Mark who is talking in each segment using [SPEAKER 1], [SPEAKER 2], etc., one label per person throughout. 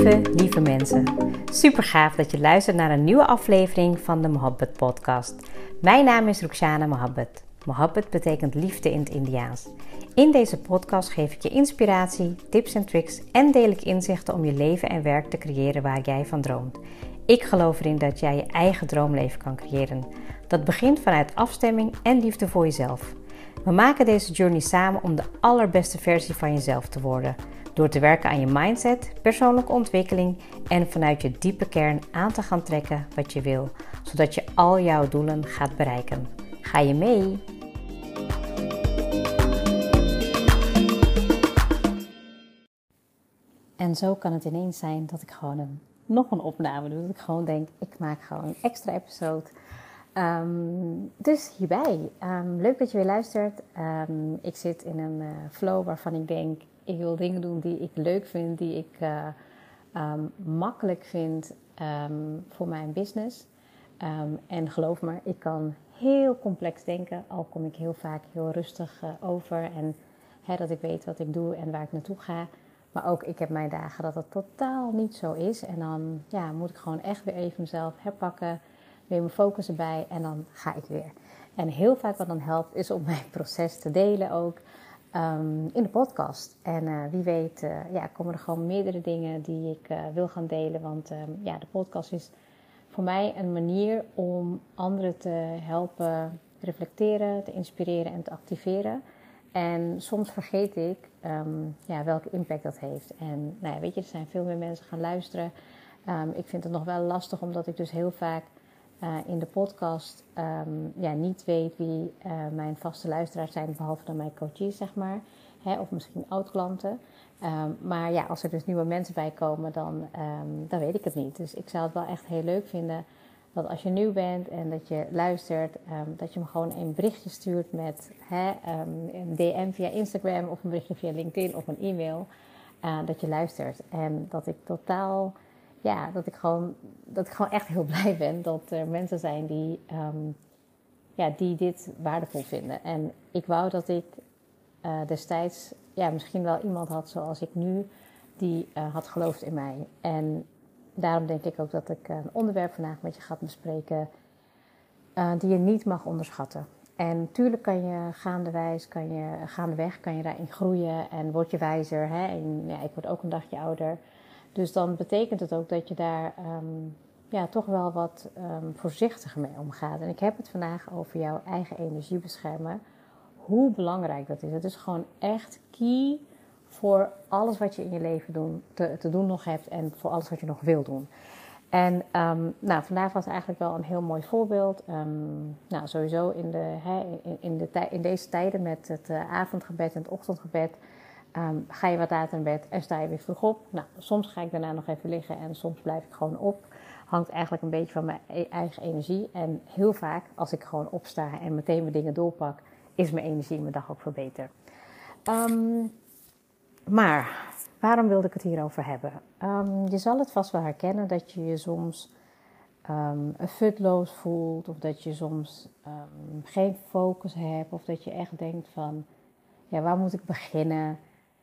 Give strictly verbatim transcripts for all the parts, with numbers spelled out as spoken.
[SPEAKER 1] Lieve, lieve mensen. Super gaaf dat je luistert naar een nieuwe aflevering van de Mohabbat podcast. Mijn naam is Rukhsana Mohabbat. Mohabbat betekent liefde in het Indiaans. In deze podcast geef ik je inspiratie, tips en tricks en deel ik inzichten om je leven en werk te creëren waar jij van droomt. Ik geloof erin dat jij je eigen droomleven kan creëren. Dat begint vanuit afstemming en liefde voor jezelf. We maken deze journey samen om de allerbeste versie van jezelf te worden. Door te werken aan je mindset, persoonlijke ontwikkeling en vanuit je diepe kern aan te gaan trekken wat je wil. Zodat je al jouw doelen gaat bereiken. Ga je mee? En zo kan het ineens zijn dat ik gewoon een, nog een opname doe. Dat ik gewoon denk, ik maak gewoon een extra episode. Um, dus hierbij. Um, leuk dat je weer luistert. Um, ik zit in een uh, flow waarvan ik denk, ik wil dingen doen die ik leuk vind, die ik uh, um, makkelijk vind um, voor mijn business. Um, en geloof me, ik kan heel complex denken, al kom ik heel vaak heel rustig uh, over. En hè, dat ik weet wat ik doe en waar ik naartoe ga. Maar ook, ik heb mijn dagen dat het totaal niet zo is. En dan ja, moet ik gewoon echt weer even mezelf herpakken. Weer mijn focus erbij en dan ga ik weer. En heel vaak wat dan helpt is om mijn proces te delen ook um, in de podcast. En uh, wie weet uh, ja, komen er gewoon meerdere dingen die ik uh, wil gaan delen. Want um, ja, de podcast is voor mij een manier om anderen te helpen reflecteren, te inspireren en te activeren. En soms vergeet ik um, ja, welke impact dat heeft. En nou ja, weet je, er zijn veel meer mensen gaan luisteren. Um, ik vind het nog wel lastig omdat ik dus heel vaak Uh, in de podcast um, ja, niet weet wie uh, mijn vaste luisteraars zijn, behalve dan mijn coaches, zeg maar. Hè, of misschien oud-klanten. Um, maar ja, als er dus nieuwe mensen bij komen, dan, um, dan weet ik het niet. Dus ik zou het wel echt heel leuk vinden dat als je nieuw bent en dat je luistert, um, dat je me gewoon een berichtje stuurt met hè, um, een D M via Instagram of een berichtje via LinkedIn of een e-mail. Uh, dat je luistert en dat ik totaal... Ja, dat ik, gewoon, dat ik gewoon echt heel blij ben dat er mensen zijn die, um, ja, die dit waardevol vinden. En ik wou dat ik uh, destijds ja, misschien wel iemand had zoals ik nu, die uh, had geloofd in mij. En daarom denk ik ook dat ik een onderwerp vandaag met je ga bespreken uh, die je niet mag onderschatten. En natuurlijk kan je gaandewijs, kan je, gaandeweg kan je daarin groeien en word je wijzer. Hè? En, ja, ik word ook een dagje ouder. Dus dan betekent het ook dat je daar um, ja, toch wel wat um, voorzichtiger mee omgaat. En ik heb het vandaag over jouw eigen energie beschermen. Hoe belangrijk dat is. Het is gewoon echt key voor alles wat je in je leven doen, te, te doen nog hebt en voor alles wat je nog wil doen. En um, nou, vandaag was eigenlijk wel een heel mooi voorbeeld. Um, nou, sowieso in, de, hè, in, in, de tij, in deze tijden met het uh, avondgebed en het ochtendgebed... Um, ga je wat later in bed en sta je weer vroeg op. Nou, soms ga ik daarna nog even liggen en soms blijf ik gewoon op. Hangt eigenlijk een beetje van mijn eigen energie. En heel vaak, als ik gewoon opsta en meteen mijn dingen doorpak, is mijn energie in mijn dag ook verbeterd. Um, maar, waarom wilde ik het hierover hebben? Um, je zal het vast wel herkennen dat je je soms um, futloos voelt. Of dat je soms um, geen focus hebt. Of dat je echt denkt van, ja, waar moet ik beginnen?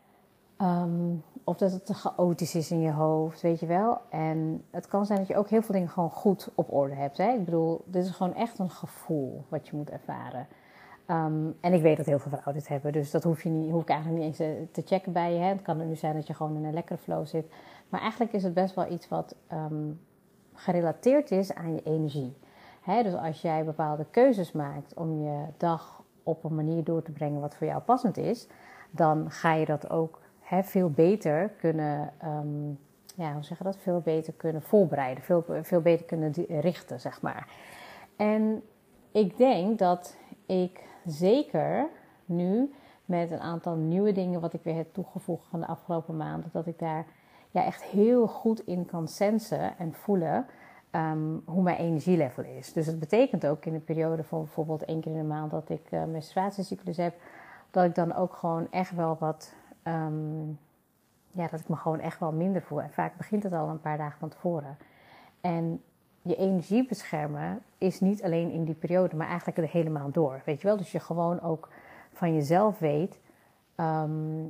[SPEAKER 1] Um, of dat het te chaotisch is in je hoofd, weet je wel. En het kan zijn dat je ook heel veel dingen gewoon goed op orde hebt. Hè? Ik bedoel, dit is gewoon echt een gevoel wat je moet ervaren. Um, en ik weet dat heel veel vrouwen dit hebben. Dus dat hoef, je niet, hoef ik eigenlijk niet eens te checken bij je. Hè? Het kan er nu zijn dat je gewoon in een lekkere flow zit. Maar eigenlijk is het best wel iets wat um, gerelateerd is aan je energie. Hè? Dus als jij bepaalde keuzes maakt om je dag op een manier door te brengen wat voor jou passend is, dan ga je dat ook He, veel beter kunnen, um, ja, hoe zeg je dat? Veel beter kunnen voorbereiden, veel, veel beter kunnen richten, zeg maar. En ik denk dat ik zeker nu met een aantal nieuwe dingen wat ik weer heb toegevoegd van de afgelopen maanden, dat ik daar ja, echt heel goed in kan sensen en voelen um, hoe mijn energielevel is. Dus het betekent ook in de periode van bijvoorbeeld één keer in de maand dat ik uh, menstruatiecyclus heb, dat ik dan ook gewoon echt wel wat... Um, ja, dat ik me gewoon echt wel minder voel. En vaak begint het al een paar dagen van tevoren. En je energie beschermen is niet alleen in die periode, maar eigenlijk er helemaal door. Weet je wel? Dus je gewoon ook van jezelf weet, um,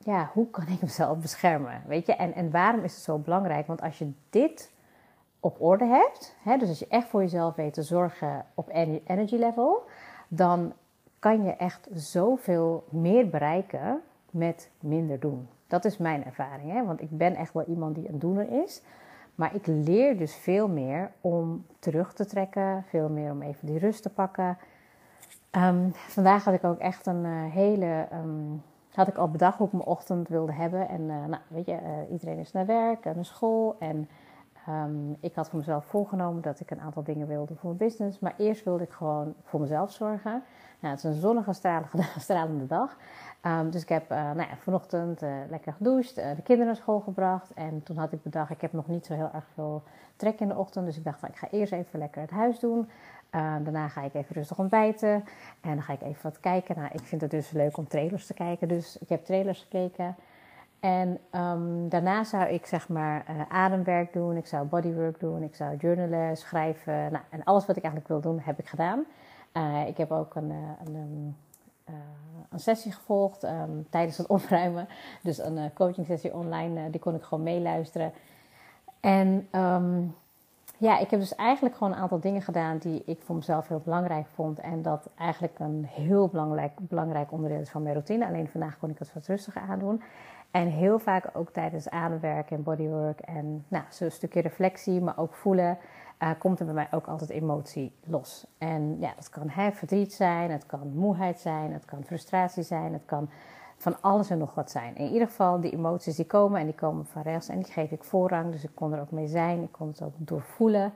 [SPEAKER 1] ja, hoe kan ik mezelf beschermen? Weet je, en, en waarom is het zo belangrijk? Want als je dit op orde hebt, hè, dus als je echt voor jezelf weet te zorgen op energy level, dan kan je echt zoveel meer bereiken met minder doen. Dat is mijn ervaring, hè? Want ik ben echt wel iemand die een doener is. Maar ik leer dus veel meer om terug te trekken, veel meer om even die rust te pakken. Um, vandaag had ik ook echt een uh, hele... Um, had ik al bedacht hoe ik mijn ochtend wilde hebben. En uh, nou, weet je, uh, iedereen is naar werk en naar school. En um, ik had voor mezelf voorgenomen dat ik een aantal dingen wilde voor mijn business. Maar eerst wilde ik gewoon voor mezelf zorgen. Nou, het is een zonnige, stralende, stralende dag. Um, dus ik heb uh, nou ja, vanochtend uh, lekker gedoucht, uh, de kinderen naar school gebracht. En toen had ik bedacht, ik heb nog niet zo heel erg veel trek in de ochtend. Dus ik dacht, van, ik ga eerst even lekker het huis doen. Uh, daarna ga ik even rustig ontbijten. En dan ga ik even wat kijken. Nou, ik vind het dus leuk om trailers te kijken. Dus ik heb trailers gekeken. En um, daarna zou ik zeg maar uh, ademwerk doen. Ik zou bodywork doen. Ik zou journalen, schrijven. Nou, en alles wat ik eigenlijk wil doen, heb ik gedaan. Uh, ik heb ook een... Uh, een um, Uh, een sessie gevolgd um, tijdens het opruimen. Dus een uh, coaching sessie online, uh, die kon ik gewoon meeluisteren. En um, ja, ik heb dus eigenlijk gewoon een aantal dingen gedaan die ik voor mezelf heel belangrijk vond. En dat eigenlijk een heel belangrijk, belangrijk onderdeel is van mijn routine. Alleen vandaag kon ik het wat rustiger aandoen. En heel vaak ook tijdens ademwerk en bodywork en nou, zo'n stukje reflectie, maar ook voelen, uh, komt er bij mij ook altijd emotie los. En ja, dat kan hè, verdriet zijn, het kan moeheid zijn, het kan frustratie zijn, het kan van alles en nog wat zijn. In ieder geval, die emoties die komen en die komen van rechts en die geef ik voorrang. Dus ik kon er ook mee zijn, ik kon het ook doorvoelen.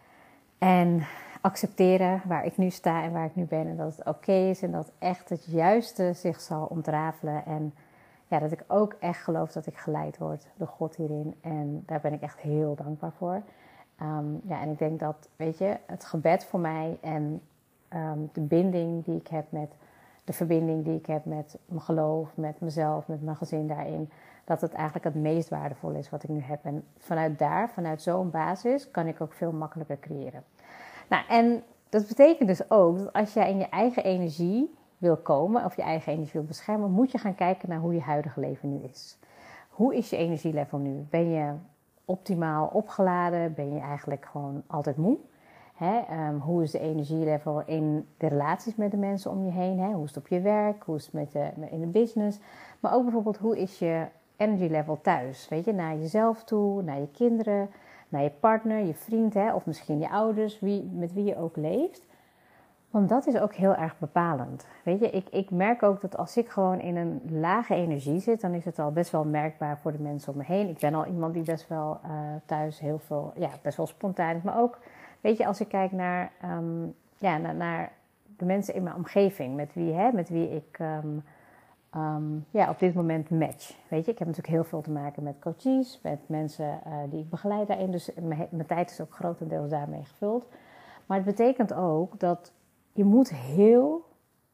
[SPEAKER 1] En accepteren waar ik nu sta en waar ik nu ben. En dat het oké is en dat echt het juiste zich zal ontrafelen. En ja, dat ik ook echt geloof dat ik geleid word door God hierin. En daar ben ik echt heel dankbaar voor. Um, ja, en ik denk dat, weet je, het gebed voor mij en um, de binding die ik heb met... de verbinding die ik heb met mijn geloof, met mezelf, met mijn gezin daarin, dat het eigenlijk het meest waardevol is wat ik nu heb. En vanuit daar, vanuit zo'n basis, kan ik ook veel makkelijker creëren. Nou, en dat betekent dus ook dat als jij in je eigen energie wil komen, of je eigen energie wil beschermen, moet je gaan kijken naar hoe je huidige leven nu is. Hoe is je energielevel nu? Ben je optimaal opgeladen? Ben je eigenlijk gewoon altijd moe? Hè, um, hoe is de energielevel in de relaties met de mensen om je heen? Hè? Hoe is het op je werk? Hoe is het met de, in de business? Maar ook bijvoorbeeld, hoe is je energielevel thuis? Weet je, naar jezelf toe, naar je kinderen, naar je partner, je vriend, hè? Of misschien je ouders, wie, met wie je ook leeft. Want dat is ook heel erg bepalend. Weet je, ik, ik merk ook dat als ik gewoon in een lage energie zit, dan is het al best wel merkbaar voor de mensen om me heen. Ik ben al iemand die best wel uh, thuis heel veel, ja, best wel spontaan is, maar ook... Weet je, als ik kijk naar, um, ja, naar, naar de mensen in mijn omgeving, met wie, hè, met wie ik um, um, ja, op dit moment match. Weet je, ik heb natuurlijk heel veel te maken met coaches, met mensen uh, die ik begeleid daarin. Dus mijn, mijn tijd is ook grotendeels daarmee gevuld. Maar het betekent ook dat je moet heel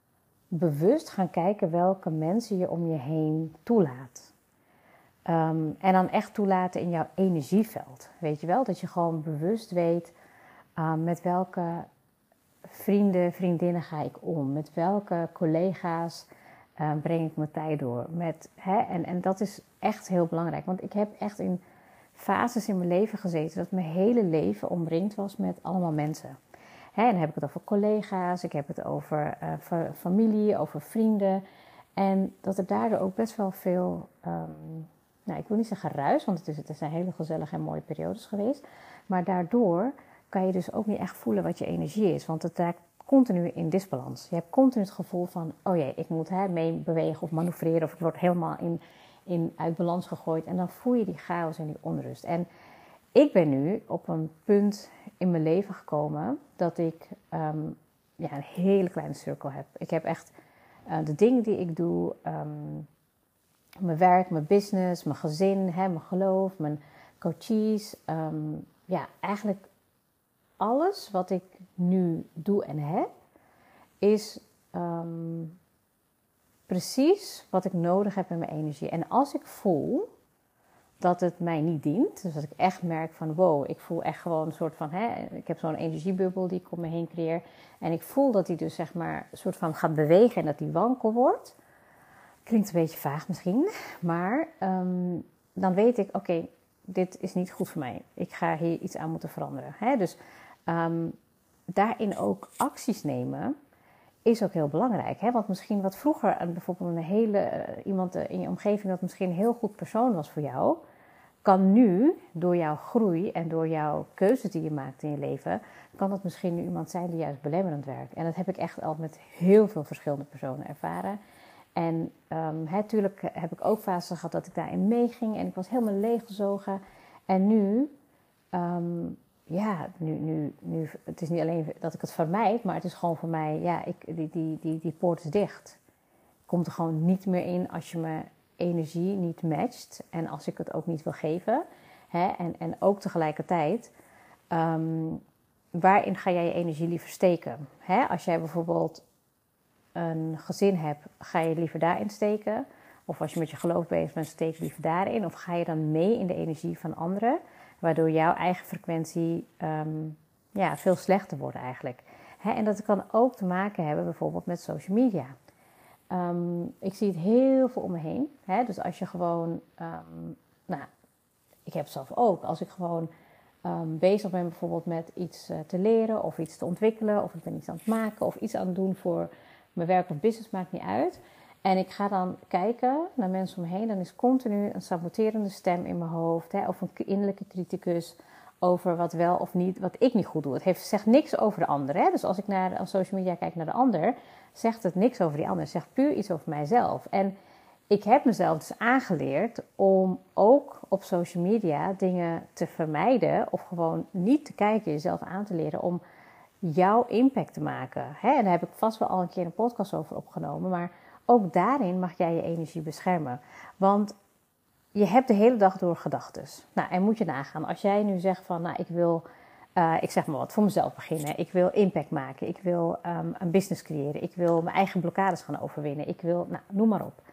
[SPEAKER 1] bewust gaan kijken welke mensen je om je heen toelaat. Um, en dan echt toelaten in jouw energieveld. Weet je wel, dat je gewoon bewust weet... Uh, met welke vrienden, vriendinnen ga ik om? Met welke collega's uh, breng ik mijn tijd door? Met, hè? En, en dat is echt heel belangrijk. Want ik heb echt in fases in mijn leven gezeten... dat mijn hele leven omringd was met allemaal mensen. Hè? En dan heb ik het over collega's, ik heb het over uh, familie, over vrienden. En dat er daardoor ook best wel veel... Um, nou, ik wil niet zeggen ruis, want het, is, het zijn hele gezellige en mooie periodes geweest. Maar daardoor... kan je dus ook niet echt voelen wat je energie is. Want het raakt continu in disbalans. Je hebt continu het gevoel van... oh jee, ik moet hè, mee bewegen of manoeuvreren... of ik word helemaal in, in, uit balans gegooid. En dan voel je die chaos en die onrust. En ik ben nu op een punt in mijn leven gekomen... dat ik um, ja, een hele kleine cirkel heb. Ik heb echt uh, de dingen die ik doe... Um, mijn werk, mijn business, mijn gezin, hè, mijn geloof... mijn coaches... Um, ja, eigenlijk... alles wat ik nu doe en heb, is um, precies wat ik nodig heb in mijn energie. En als ik voel dat het mij niet dient, dus dat ik echt merk van wow, ik voel echt gewoon een soort van, hè, ik heb zo'n energiebubbel die ik om me heen creëer. En ik voel dat die dus zeg maar een soort van gaat bewegen en dat die wankel wordt. Klinkt een beetje vaag misschien, maar um, dan weet ik, oké, okay, dit is niet goed voor mij. Ik ga hier iets aan moeten veranderen. Hè? Dus um, daarin ook acties nemen is ook heel belangrijk. Hè? Want misschien wat vroeger bijvoorbeeld een hele, uh, iemand in je omgeving dat misschien een heel goed persoon was voor jou, kan nu door jouw groei en door jouw keuzes die je maakt in je leven, kan dat misschien nu iemand zijn die juist belemmerend werkt. En dat heb ik echt al met heel veel verschillende personen ervaren. En um, natuurlijk heb ik ook fases gehad dat ik daarin meeging en ik was helemaal leeggezogen. En nu, um, ja, nu, nu, nu, het is niet alleen dat ik het vermijd, maar het is gewoon voor mij, ja, ik, die, die, die, die poort is dicht. Komt er gewoon niet meer in als je me energie niet matcht en als ik het ook niet wil geven. Hè? En, en ook tegelijkertijd, um, waarin ga jij je energie liever steken? Hè? Als jij bijvoorbeeld een gezin hebt, ga je liever daarin steken? Of als je met je geloof bezig bent, steek je liever daarin? Of ga je dan mee in de energie van anderen, waardoor jouw eigen frequentie um, ja, veel slechter wordt eigenlijk? Hè? En dat kan ook te maken hebben bijvoorbeeld met social media. Um, ik zie het heel veel om me heen. Hè? Dus als je gewoon, um, nou, ik heb het zelf ook. Als ik gewoon um, bezig ben bijvoorbeeld met iets uh, te leren of iets te ontwikkelen, of ik ben iets aan het maken of iets aan het doen voor mijn werk of business, maakt niet uit. En ik ga dan kijken naar mensen om me heen, dan is continu een saboterende stem in mijn hoofd, hè? Of een innerlijke criticus over wat wel of niet, wat ik niet goed doe. Het heeft, zegt niks over de ander. Hè? Dus als ik naar als social media kijk naar de ander, zegt het niks over die ander. Het zegt puur iets over mijzelf. En ik heb mezelf dus aangeleerd om ook op social media dingen te vermijden of gewoon niet te kijken, jezelf aan te leren om jouw impact te maken. Hè? En daar heb ik vast wel al een keer een podcast over opgenomen, maar ook daarin mag jij je energie beschermen. Want je hebt de hele dag door gedachtes. Nou, en moet je nagaan. Als jij nu zegt van, nou, ik wil, uh, ik zeg maar wat, voor mezelf beginnen. Ik wil impact maken. Ik wil um, een business creëren. Ik wil mijn eigen blokkades gaan overwinnen. Ik wil, nou, noem maar op.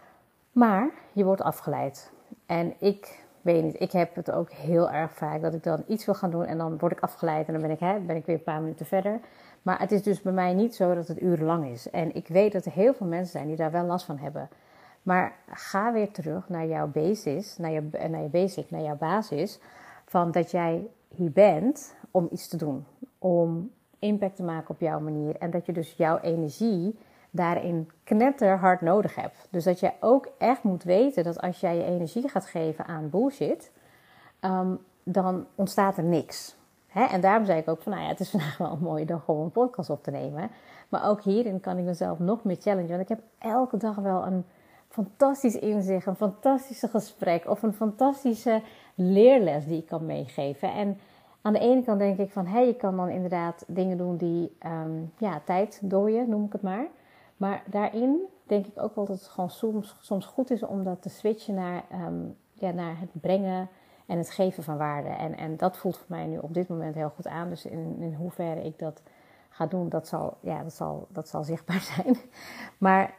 [SPEAKER 1] Maar je wordt afgeleid. En ik weet niet, ik heb het ook heel erg vaak dat ik dan iets wil gaan doen en dan word ik afgeleid en dan ben ik, hè, ben ik weer een paar minuten verder. Maar het is dus bij mij niet zo dat het urenlang is. En ik weet dat er heel veel mensen zijn die daar wel last van hebben. Maar ga weer terug naar jouw basis, naar je, naar je basic, naar jouw basis. Van dat jij hier bent om iets te doen. Om impact te maken op jouw manier. En dat je dus jouw energie daarin knetterhard nodig hebt. Dus dat jij ook echt moet weten dat als jij je energie gaat geven aan bullshit, um, dan ontstaat er niks. Hè? En daarom zei ik ook van, nou ja, het is vandaag wel een mooie dag om een podcast op te nemen. Maar ook hierin kan ik mezelf nog meer challengen. Want ik heb elke dag wel een fantastisch inzicht, een fantastische gesprek of een fantastische leerles die ik kan meegeven. En aan de ene kant denk ik van, hé, hey, je kan dan inderdaad dingen doen die um, ja, tijd dooien, noem ik het maar. Maar daarin denk ik ook wel dat het gewoon soms, soms goed is om dat te switchen naar, um, ja, naar het brengen en het geven van waarde. En, en dat voelt voor mij nu op dit moment heel goed aan. Dus in, in hoeverre ik dat ga doen, dat zal, ja, dat zal, dat zal zichtbaar zijn. Maar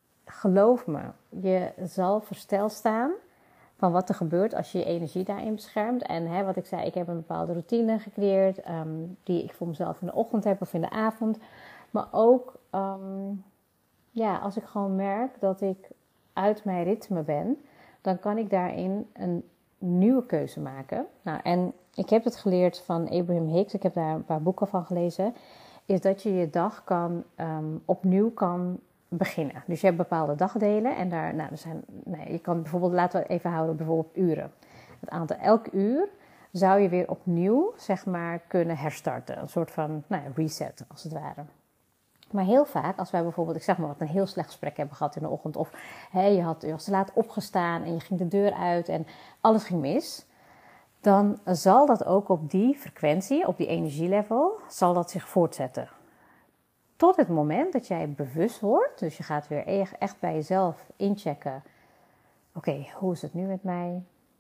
[SPEAKER 1] geloof me, je zal versteld staan van wat er gebeurt als je je energie daarin beschermt. En hè, wat ik zei, ik heb een bepaalde routine gecreëerd, um, die ik voor mezelf in de ochtend heb of in de avond. Maar ook, um, ja, als ik gewoon merk dat ik uit mijn ritme ben, dan kan ik daarin een nieuwe keuze maken. Nou, en ik heb het geleerd van Abraham Hicks, ik heb daar een paar boeken van gelezen, is dat je je dag kan, um, opnieuw kan beginnen. Dus je hebt bepaalde dagdelen en daar, nou, er zijn, nee, je kan bijvoorbeeld, laten we even houden, bijvoorbeeld uren. Het aantal elk uur zou je weer opnieuw, zeg maar, kunnen herstarten. Een soort van, nou ja, reset, als het ware. Maar heel vaak, als wij bijvoorbeeld, ik zeg maar wat, een heel slecht gesprek hebben gehad in de ochtend, of hey, je, had, je was te laat opgestaan en je ging de deur uit en alles ging mis, dan zal dat ook op die frequentie, op die energielevel, zal dat zich voortzetten. Tot het moment dat jij bewust wordt, dus je gaat weer echt bij jezelf inchecken. Oké, okay, hoe is het nu met mij?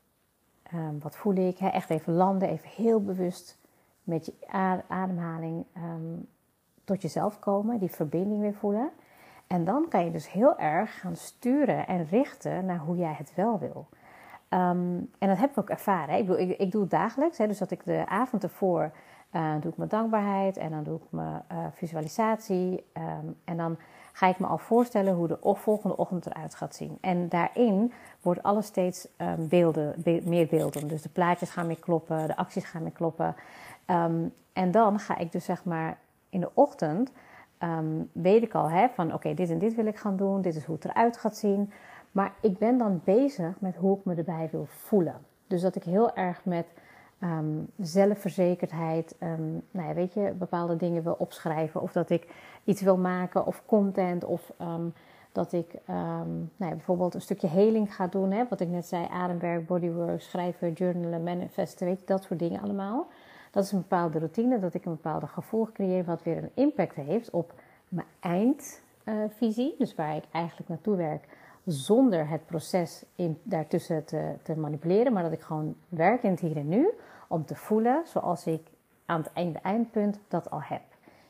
[SPEAKER 1] Um, wat voel ik? He, echt even landen, even heel bewust met je ademhaling um, tot jezelf komen, die verbinding weer voelen. En dan kan je dus heel erg gaan sturen en richten naar hoe jij het wel wil. Um, en dat heb ik ook ervaren. Hè. Ik, bedoel, ik, ik doe het dagelijks, hè, dus dat ik de avond ervoor Uh, doe ik mijn dankbaarheid en dan doe ik mijn uh, visualisatie. Um, en dan ga ik me al voorstellen hoe de volgende ochtend eruit gaat zien. En daarin wordt alles steeds um, beelden, be- meer beelden. Dus de plaatjes gaan meer kloppen, de acties gaan meer kloppen. Um, en dan ga ik dus zeg maar in de ochtend, um, weet ik al hè, van oké, okay, dit en dit wil ik gaan doen. Dit is hoe het eruit gaat zien. Maar ik ben dan bezig met hoe ik me erbij wil voelen. Dus dat ik heel erg met um, zelfverzekerdheid, um, nou ja, weet je, bepaalde dingen wil opschrijven. Of dat ik iets wil maken of content. Of um, dat ik um, nou ja, bijvoorbeeld een stukje heling ga doen. Hè, wat ik net zei, ademwerk, bodywork, schrijven, journalen, manifesten. Weet je, dat soort dingen allemaal. Dat is een bepaalde routine, dat ik een bepaalde gevoel creëer wat weer een impact heeft op mijn eindvisie. Uh, dus waar ik eigenlijk naartoe werk. Zonder het proces in, daartussen te, te manipuleren. Maar dat ik gewoon werk in het hier en nu. Om te voelen zoals ik aan het einde eindpunt dat al heb.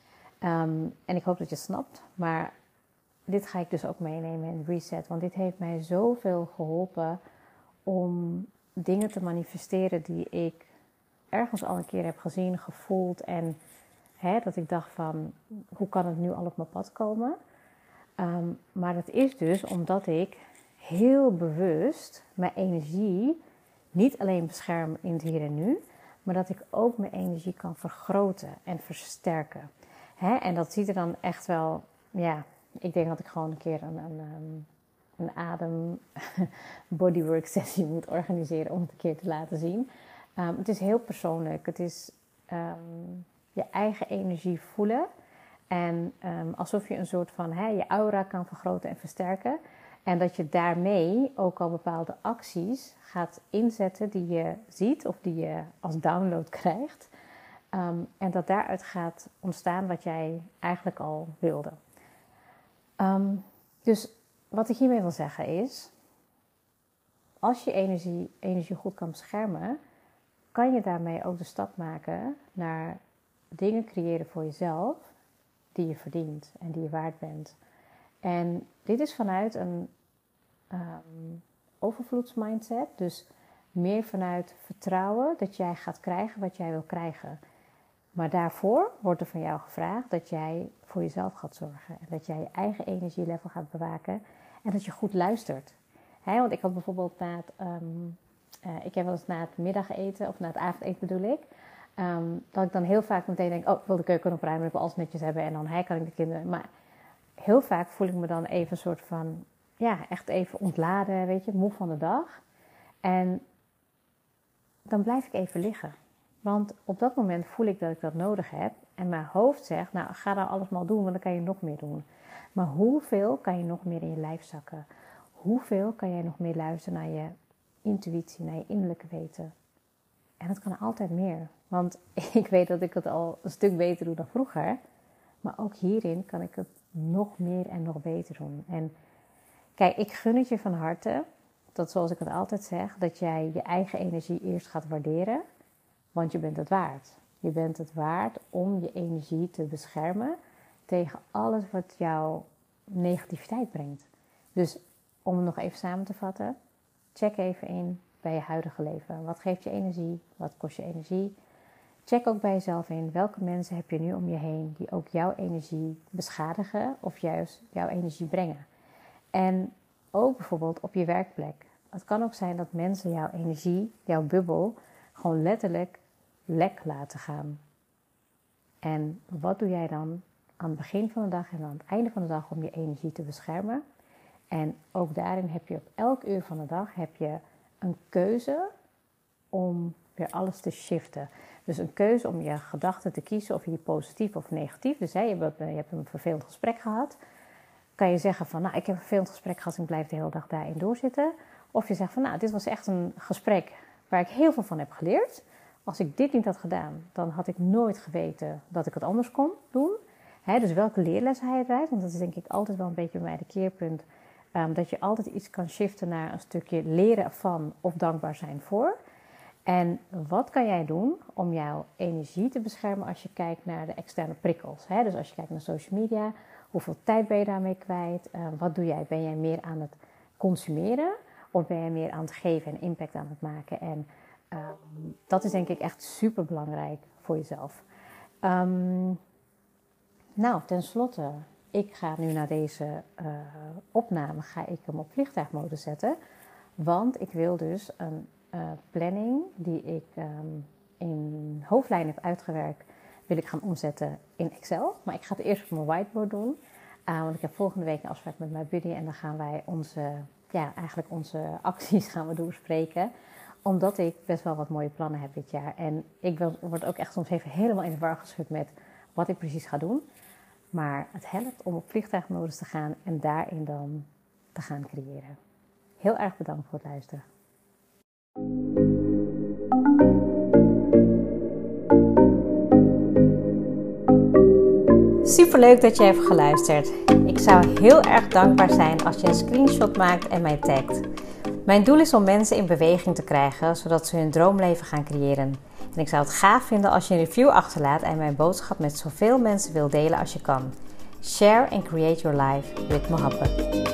[SPEAKER 1] Um, en ik hoop dat je het snapt. Maar dit ga ik dus ook meenemen in Reset. Want dit heeft mij zoveel geholpen om dingen te manifesteren die ik ergens al een keer heb gezien, gevoeld. En hè, dat ik dacht van, hoe kan het nu al op mijn pad komen? Um, maar dat is dus omdat ik heel bewust mijn energie niet alleen bescherm in het hier en nu, maar dat ik ook mijn energie kan vergroten en versterken. Hè? En dat ziet er dan echt wel, ja, ik denk dat ik gewoon een keer een, een, een adem bodywork sessie moet organiseren om het een keer te laten zien. Um, het is heel persoonlijk, het is um, je eigen energie voelen. En um, alsof je een soort van hè, je aura kan vergroten en versterken. En dat je daarmee ook al bepaalde acties gaat inzetten die je ziet of die je als download krijgt. Um, en dat daaruit gaat ontstaan wat jij eigenlijk al wilde. Um, dus wat ik hiermee wil zeggen is, als je energie, energie goed kan beschermen, kan je daarmee ook de stap maken naar dingen creëren voor jezelf die je verdient en die je waard bent. En dit is vanuit een um, overvloedsmindset. Dus meer vanuit vertrouwen dat jij gaat krijgen wat jij wil krijgen. Maar daarvoor wordt er van jou gevraagd dat jij voor jezelf gaat zorgen. En dat jij je eigen energielevel gaat bewaken. En dat je goed luistert. He, want ik had bijvoorbeeld na het... Um, uh, ik heb wel eens na het middageten, of na het avondeten bedoel ik... Um, dat ik dan heel vaak meteen denk, oh, ik wil de keuken opruimen, ik wil alles netjes hebben en dan hij kan ik de kinderen. Maar heel vaak voel ik me dan even een soort van, ja, echt even ontladen, weet je, moe van de dag. En dan blijf ik even liggen. Want op dat moment voel ik dat ik dat nodig heb. En mijn hoofd zegt, nou, ga dan alles maar doen, want dan kan je nog meer doen. Maar hoeveel kan je nog meer in je lijf zakken? Hoeveel kan jij nog meer luisteren naar je intuïtie, naar je innerlijke weten? En dat kan altijd meer. Want ik weet dat ik het al een stuk beter doe dan vroeger. Maar ook hierin kan ik het nog meer en nog beter doen. En kijk, ik gun het je van harte. Dat zoals ik het altijd zeg. Dat jij je eigen energie eerst gaat waarderen. Want je bent het waard. Je bent het waard om je energie te beschermen. Tegen alles wat jouw negativiteit brengt. Dus om het nog even samen te vatten. Check even in bij je huidige leven. Wat geeft je energie? Wat kost je energie? Check ook bij jezelf in. Welke mensen heb je nu om je heen die ook jouw energie beschadigen of juist jouw energie brengen? En ook bijvoorbeeld op je werkplek. Het kan ook zijn dat mensen jouw energie, jouw bubbel, gewoon letterlijk lek laten gaan. En wat doe jij dan aan het begin van de dag en aan het einde van de dag om je energie te beschermen? En ook daarin heb je op elk uur van de dag heb je een keuze om weer alles te shiften. Dus een keuze om je gedachten te kiezen of je die positief of negatief. Dus hè, je, hebt, je hebt een vervelend gesprek gehad. Kan je zeggen van, nou, ik heb een vervelend gesprek gehad en ik blijf de hele dag daarin doorzitten. Of je zegt van, nou, dit was echt een gesprek waar ik heel veel van heb geleerd. Als ik dit niet had gedaan, dan had ik nooit geweten dat ik het anders kon doen. Hè, dus welke leerles haal je eruit? Want dat is denk ik altijd wel een beetje bij mij de keerpunt. Um, dat je altijd iets kan shiften naar een stukje leren van of dankbaar zijn voor. En wat kan jij doen om jouw energie te beschermen als je kijkt naar de externe prikkels? Hè? Dus als je kijkt naar social media, hoeveel tijd ben je daarmee kwijt? Uh, wat doe jij? Ben jij meer aan het consumeren of ben jij meer aan het geven en impact aan het maken? En uh, dat is denk ik echt super belangrijk voor jezelf. Um, nou, tenslotte, ik ga nu na deze uh, opname ga ik hem op vliegtuigmodus zetten. Want ik wil dus een uh, planning die ik um, in hoofdlijnen heb uitgewerkt, wil ik gaan omzetten in Excel. Maar ik ga het eerst op mijn whiteboard doen. Uh, want ik heb volgende week een afspraak met mijn buddy en dan gaan wij onze, ja, eigenlijk onze acties gaan we doorspreken. Omdat ik best wel wat mooie plannen heb dit jaar. En ik word ook echt soms even helemaal in de war geschud met wat ik precies ga doen. Maar het helpt om op vliegtuigmodus te gaan en daarin dan te gaan creëren. Heel erg bedankt voor het luisteren. Superleuk dat je hebt geluisterd. Ik zou heel erg dankbaar zijn als je een screenshot maakt en mij tagt. Mijn doel is om mensen in beweging te krijgen, zodat ze hun droomleven gaan creëren. En ik zou het gaaf vinden als je een review achterlaat en mijn boodschap met zoveel mensen wil delen als je kan. Share and create your life with Mohabbat.